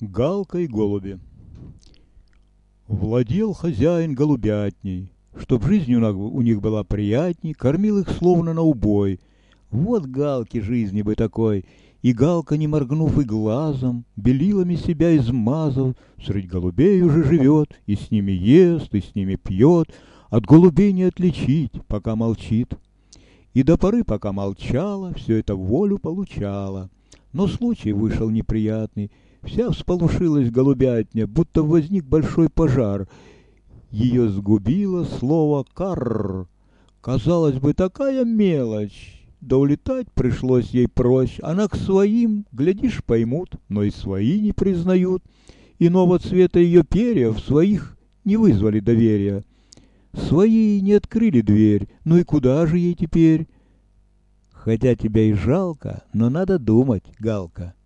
Галка и голуби. Владел хозяин голубятней, чтоб жизнь у них была приятней, кормил их словно на убой. Вот галке жизни бы такой, и галка, не моргнув и глазом, белилами себя измазав, средь голубей уже живет, и с ними ест, и с ними пьет, от голубей не отличить, пока молчит. И до поры, пока молчала, все это волю получала. Но случай вышел неприятный, вся всполошилась голубятня, будто возник большой пожар. Ее сгубило слово «карр». Казалось бы, такая мелочь, да улетать пришлось ей прочь. Она к своим, глядишь, поймут, но и свои не признают. Иного цвета ее перья в своих не вызвали доверия. Свои не открыли дверь, ну и куда же ей теперь? Хотя тебя и жалко, но надо думать, галка.